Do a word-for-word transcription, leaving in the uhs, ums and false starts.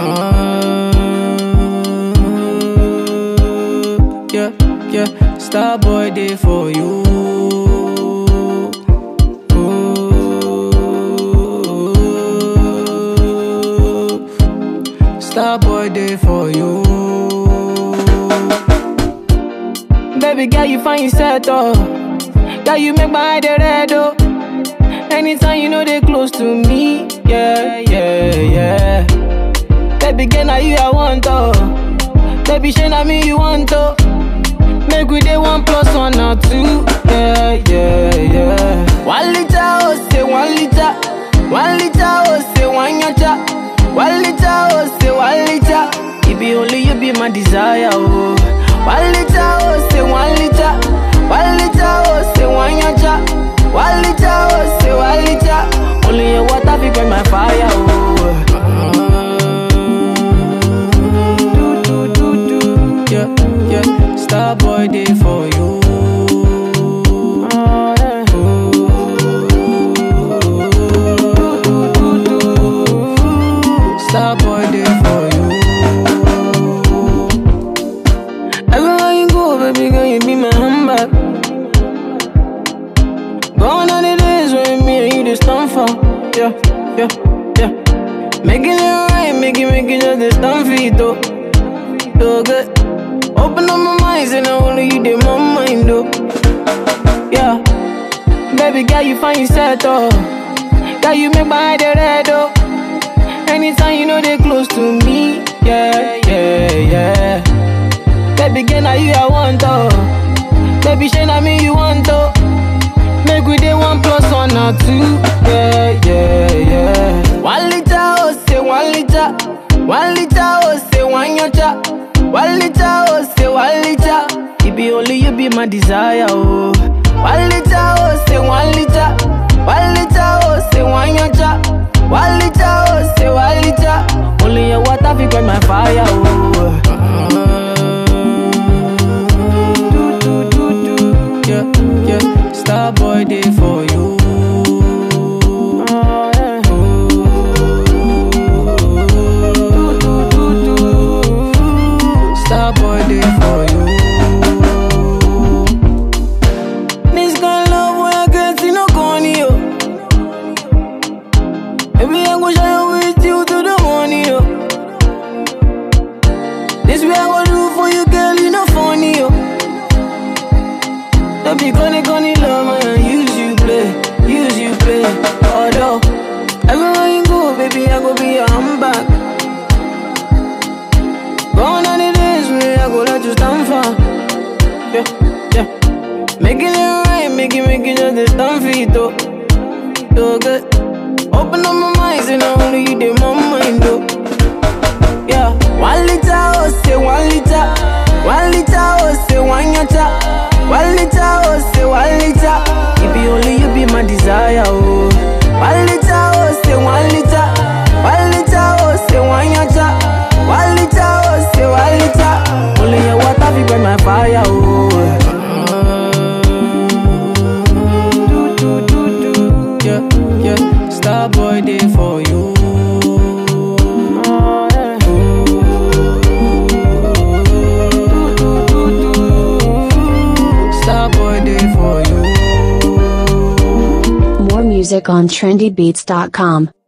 Yeah, yeah, Starboy day for you. Starboy day for you. Baby girl, you find yourself, oh. Girl, you make my eye red, oh. Anytime you know they close to me, yeah, yeah, yeah. Baby girl, now you I want, oh. Baby, shey na me you want, oh. Make we day one plus one or two, yeah, yeah, yeah. One liter, oh, say one liter. One liter, oh, say one yacha. One liter, oh, say one liter. It be only you be my desire, oh. One liter, oh, say one liter. One liter, oh, say one yacha. One liter, oh, say one liter. Only your water be burn my fire, oh. Do, do, do, do. Yeah, yeah. Starboy day for you. Starboy day for you. Everywhere you go, baby girl, you be my handbag. Gone are the days when me and you just stand for. Yeah, yeah, yeah. Making it right, make it, make it just the stand for it, though. So good. Open up my mind, and only you did my mind, though. Yeah. Baby girl, you find yourself, though. Girl, you make my eye red, though. Anytime you know they close to me, yeah, yeah, yeah. Baby girl, now you I want, oh. Baby, shey na me you want, oh. Make we day one plus one or two, yeah, yeah, yeah. One liter, oh, say one liter. One liter, oh, say one yacha. One liter, oh, say one liter. It be only you be my desire, oh. One liter, oh, say one liter. One liter, oh, say one yacha. One liter, oh, say one liter. Only your water fi burn my fire, oh. Do, do, do, do. Yeah, yeah. Starboy day for you. Do, do, do, do. Starboy day for you. This kind of love when I can't see no corny, yo. Baby, I'm gonna shine with you to the morning, yo. This way I gonna do for you, girl, you know funny, yo. Don't be gonna gonna love man, use you play, use you play. Although everywhere you go, baby, I go be your handbag. Gone are the days when I go let you stand for. Yeah, yeah. Making it right, make it, make it just the stand for it, though. So good. Open up my mind, and only you did my mind, though. Yeah. One liter, oh, say one liter. One liter, oh, say one yacha. One liter, oh, say one liter. It be only you be my desire, oh. One liter, oh, say one liter. One liter, oh, say one yacha. One liter, oh, say one liter. Only your water fi burn my fire, oh. Do, do, do, do. Yeah, yeah. Starboy day for you. More music on trendy beats dot com.